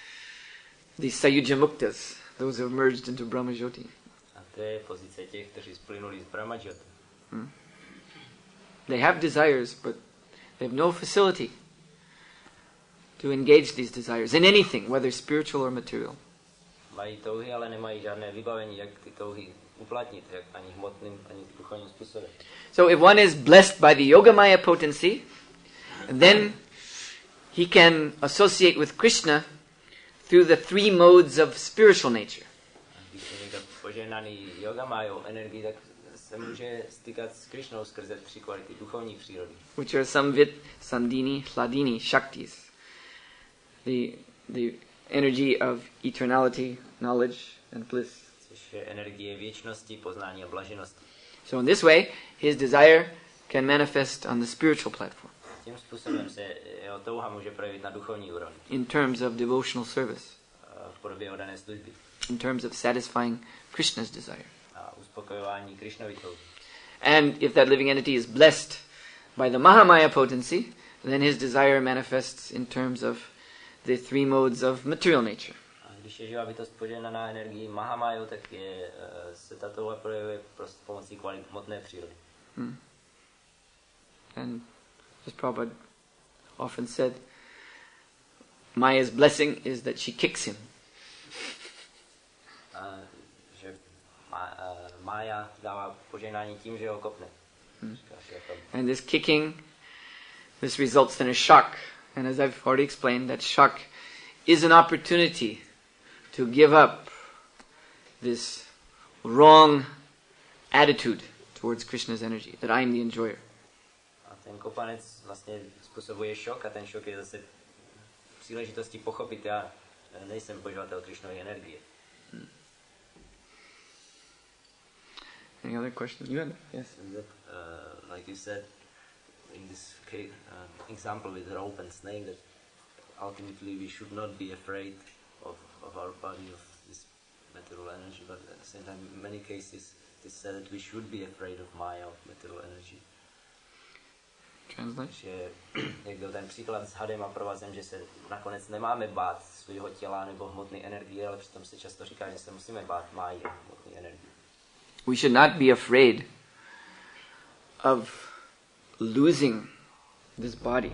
the Sayuja Muktas, those who have merged into Brahmajyoti. A to je pozice těch, kteří splynuli z Brahmajyoti. Hmm. They have desires, but they have no facility to engage these desires in anything, whether spiritual or material. Mají touhy, ale nemají žádné vybavení, jak ty touhy uplatnit, jak ani hmotným, ani duchovním způsobem. So if one is blessed by the Yogamaya potency, then he can associate with Krishna through the three modes of spiritual nature. Když je někdo požehnaný yogamájou energii, tak se může stýkat s Krishnou skrze tři kvality duchovní přírody. Which are Samvit, Sandini, Hladini, Shaktis. The, the energy of eternality, knowledge and bliss. Což je energie věčnosti, poznání a blaženosti. So in this way, his desire can manifest on the spiritual platform. Tím způsobem se jeho touha může projevit na duchovní úrovni. In terms of devotional service. V podobě oddané služby. In terms of satisfying Krishna's desire. A uspokojování Krishnovy touhy. And if that living entity is blessed by the Mahamaya potency, then his desire manifests in terms of the three modes of material nature. A když je živá bytost požehnaná energií Mahamájou, tak je, se tato projevuje prostě pomocí kvalit hmotné přírody. Hmm. And as Prabhupada often said, Maya's blessing is that she kicks him. A, že má, uh, Maya dává požehnání tím, že ho kopne. Hmm. And this kicking, this results in a shock. And as I've already explained, that shock is an opportunity to give up this wrong attitude towards Krishna's energy, that I am the enjoyer. A ten kopanec vlastně způsobuje šok a ten šok je zase příležitostí pochopit, já nejsem poživatel Krishnovy energie. Hmm. Any other questions? You had, yes. That, uh, like you said, in this case, uh, example with rope and snake, that ultimately we should not be afraid of, of our body, of this material energy, but at the same time, in many cases, it is said that we should be afraid of Maya, of material energy. Translate? Že, jak byl ten příklad s hadem a provazem, že se nakonec nemáme bát svého těla nebo hmotné energie, ale přitom se často říká, že se musíme bát Máji a hmotné energie. We should not be afraid of losing this body.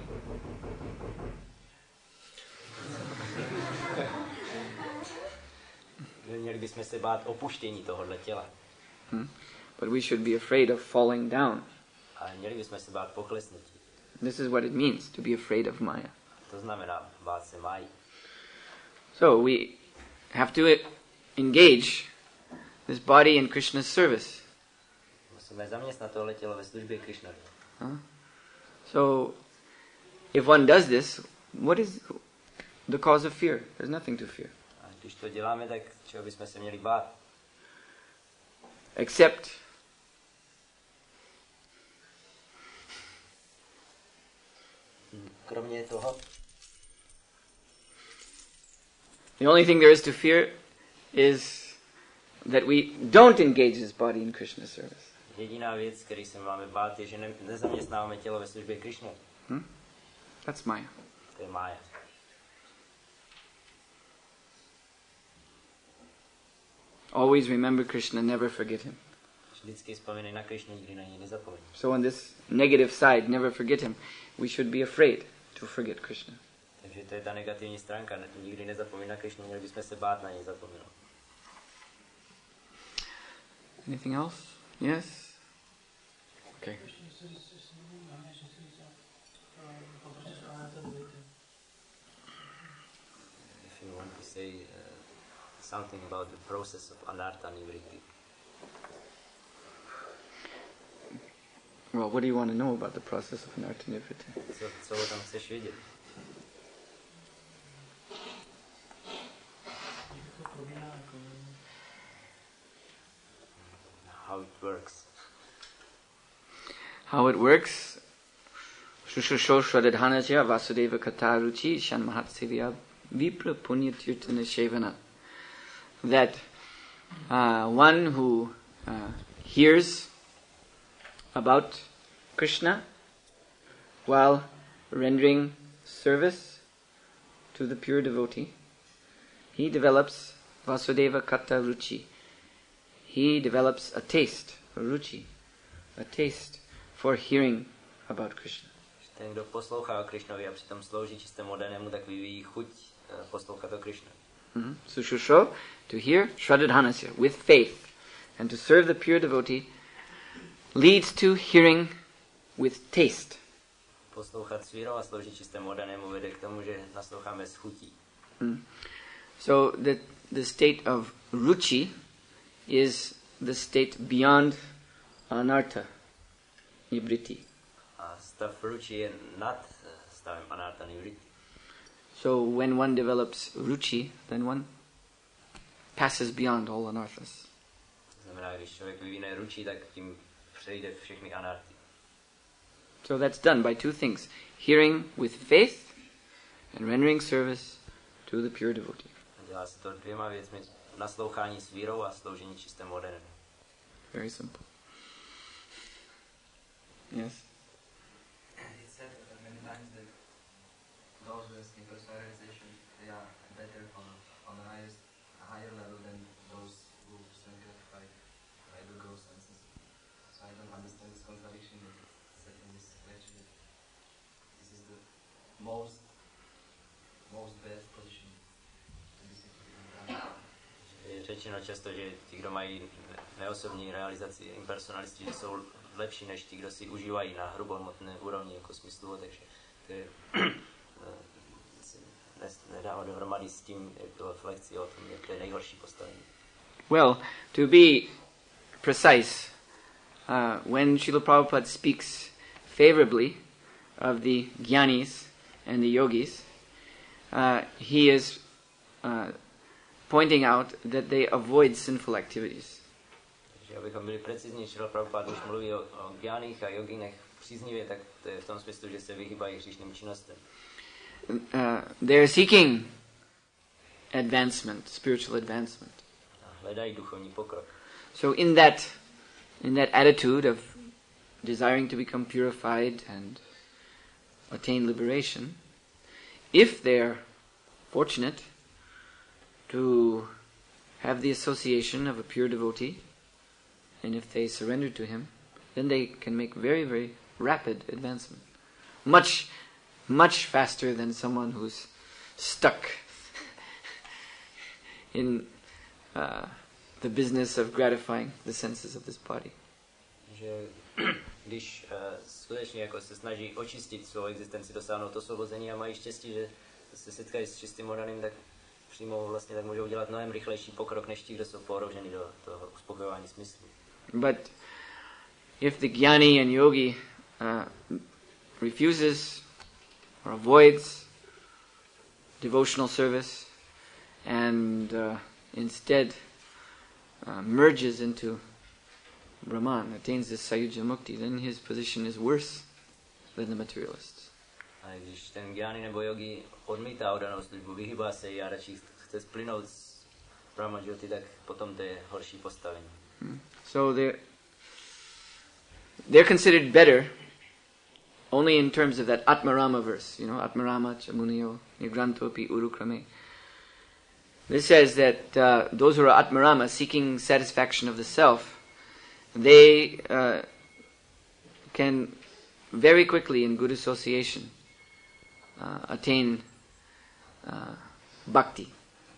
Měli bychom se bát opuštění tohohle těla. Hmm? But we should be afraid of falling down. A měli bychom se bát poklesnutí. This is what it means to be afraid of Maya. To znamená bát se Máji. So we have to engage this body in Krishna's service. Musíme zaměstnat tohle tělo ve službě Krishnovi. Huh? So if one does this, what is the cause of fear? There's nothing to fear. A když to děláme, tak čeho bychom se měli bát? Except kromě toho, the only thing there is to fear is that we don't engage this body in Krishna's service. jediná věc, který se máme bát, je, že ne, nezaměstnáváme tělo ve službě Krishna. Hmm? That's Maya. To je Mája. Always remember Krishna, never forget him. Vždycky vzpomínej na Krishnu, nikdy na něj nezapomeň. So on this negative side, never forget him, we should be afraid to forget Krishna. Takže to je ta negativní stránka, nikdy nezapomeň na Krishnu, měli bychom se bát na něj zapomenout. Anything else? Yes? Okay. If you want to say uh, something about the process of anartha nivritti. Well, what do you want to know about the process of Anartha Nivritti? Co, co o tom chceš vědět? How it works. How it works? Shushusho Shradadhanajya Vasudeva Kataruchi Shan Mahatsivya Vipra Punyatirtana Shevana. That uh, one who uh, hears about Krishna while rendering service to the pure devotee, he develops Vasudeva Kata Ruchi. He develops a taste, a ruchi, a taste for hearing about Krishna. Ten, kdo poslouchá o Krishnovi a přitom slouží čistému modernému, tak vyvíjí chuť poslouchat o Krishna. Mm-hmm. Sushusho, to hear Shradadhanasya with faith and to serve the pure devotee leads to hearing with taste. Poslouchat svírou a sloužit čistému modernému vede k tomu, že nasloucháme s chutí. Mm. So the the state of ruchi is the state beyond anartha, nivriti. A stav ruči je nad stavem anartha nivriti. So when one develops ruchi, then one passes beyond all anarthas. Znamená, když člověk vyvine ruči, tak tím přejde všechny anarty. So that's done by two things: hearing with faith and rendering service to the pure devotee. Dělá se to dvěma věcmi: naslouchání s vírou a sloužení čistému modernému. Very simple. Yes. It said uh, many times that those who escape personal realization, they are better for on a highest, a higher level than those who stand gratified by the gross senses. So I don't understand this contradiction that it's said in this lecture that this is the most, most bad position to be situated in Brahma. Je řečeno často, že ti, kdo mají neosobní realizaci, impersonalisti, že jsou lepší než ti, kdo si užívají na hrubohmotné úrovni jako smyslu, takže to je, nedává dohromady s tím, jak bylo v lekci o tom, jak to je nejhorší postavení. Well, to be precise, uh, when Srila Prabhupada speaks favorably of the jnanis and the yogis, uh, he is uh, pointing out that they avoid sinful activities. Takže abychom byli precizní, Srila Prabhupada, když mluví o, o gyaních a joginech příznivě, tak to je v tom smyslu, že se vyhýbají hříšným činnostem. Uh, they're seeking advancement, spiritual advancement. A hledají duchovní pokrok. So in that, in that attitude of desiring to become purified and attain liberation, if they're fortunate to have the association of a pure devotee, and if they surrender to him, then they can make very, very rapid advancement. Much, much faster than someone who's stuck in uh, the business of gratifying the senses of this body. Že když uh, skutečně jako se snaží očistit svou existenci, dosáhnout osvobození a mají štěstí, že se setkají s čistým odaným, tak přímo vlastně tak můžou dělat mnohem rychlejší pokrok, než ti, kdo jsou pohrouženi do toho uspokojování smyslu. But if the jnani and yogi uh, refuses or avoids devotional service and uh, instead uh, merges into Brahman, attains this Sayuja Mukti, then his position is worse than the materialists. A když ten gyáni nebo yogi odmítá oddanou službu, vyhýbá se jí a radši chce splynout z Brahma Jyoti, tak potom to je horší postavení. Hmm. So they're, they're considered better only in terms of that Atmarama verse, you know, Atmarama Chamuniyo Nigrantopi Urukrame. This says that uh, those who are Atmarama, seeking satisfaction of the self, they uh, can very quickly in good association uh, attain uh, bhakti.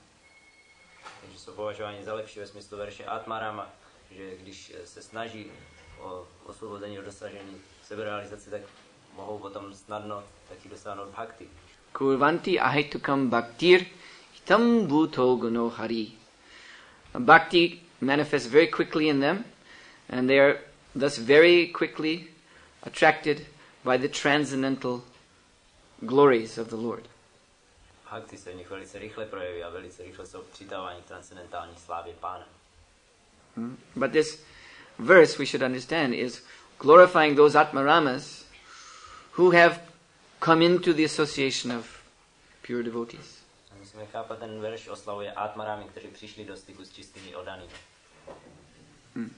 Takže jsou považováni za lepší ve smyslu verše Atmarama, že když se snaží o osvobození, o dosažení seberealizace, tak mohou potom snadno taky dosáhnout bhakti. Kurvanti ahaitukam bhaktir itam bhuto guno hari. Bhakti manifests very quickly in them, and they are thus very quickly attracted by the transcendental glories of the Lord. Bhakti se v nich velice rychle projeví a velice rychle jsou přitáváni k transcendentální slávě Pána. Hmm. But this verse we should understand is glorifying those Atmaramas who have come into the association of pure devotees. A musíme chápat, ten verš oslavuje Atmarami, kteří přišli do styku s čistými oddanými. Hmm.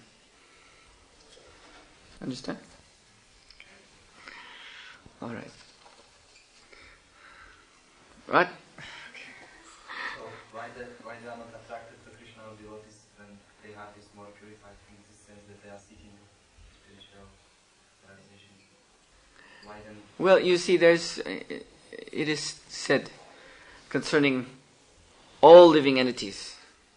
Understand? All right. What? So why they, why they are not attracted to Krishna devotees when they have this more purified in the sense that they are seeking spiritual realization? Why then? Well, you see, there's it is said concerning all living entities.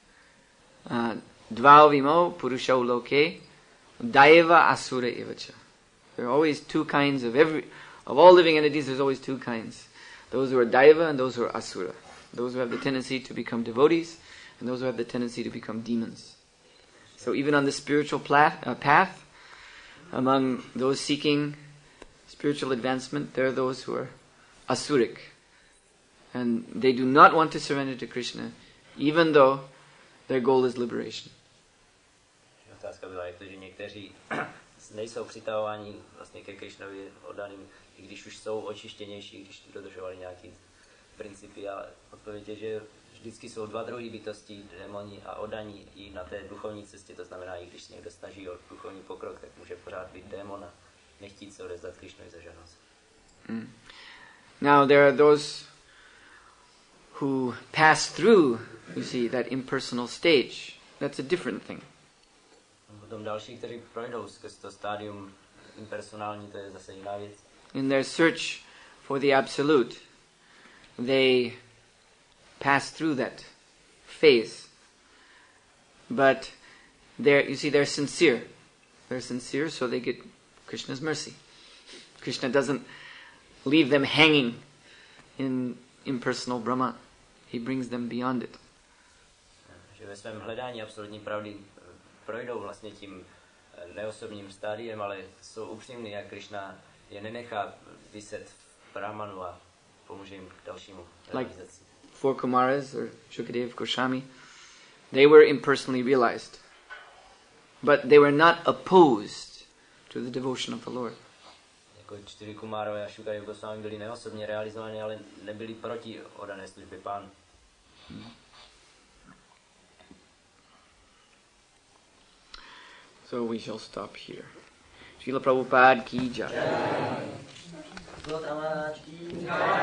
Dvavimo purusho loke daiva asura evacha. There are always two kinds of every of all living entities. There's always two kinds: those who are daiva and those who are asura. Those who have the tendency to become devotees and those who have the tendency to become demons. So even on the spiritual path, uh, path among those seeking spiritual advancement, there are those who are asuric, and they do not want to surrender to Krishna, even though their goal is liberation. Otázka byla, jak to, že někteří nejsou přitahováni vlastně ke Krishnovi oddaným, i když už jsou očištěnější, když dodržovali nějaký principy, ale odpověď je, že vždycky jsou dva druhy bytostí, démoni a oddaní i na té duchovní cestě, to znamená, i když se někdo snaží o duchovní pokrok, tak může pořád být démon a nechtít se odevzdat Krishnovi za žádnost. Mm. Now there are those who pass through, you see, that impersonal stage. That's a different thing. Potom další, kteří projdou skrz to stádium impersonální, to je zase jiná věc. In their search for the absolute, they pass through that phase. But they're, you see, they're sincere. They're sincere, so they get Krishna's mercy. Krishna doesn't leave them hanging in impersonal Brahma. He brings them beyond it. Že ve svém hledání absolutní pravdy projdou vlastně tím neosobním stádiem, ale jsou upřímní a Krishna je nenechá vyset v Brahmanu a pomůže jim k dalšímu realizaci. Like four Kumaras or Shukadev, Goswami, they were impersonally realized. But they were not opposed to the devotion of the Lord. Jako čtyři Kumárové a Shukadev Goswami byli neosobně realizováni, ale nebyli proti oddané službě Pánu. Hmm. So we shall stop here. Srila Prabhupada ki jai. Jai.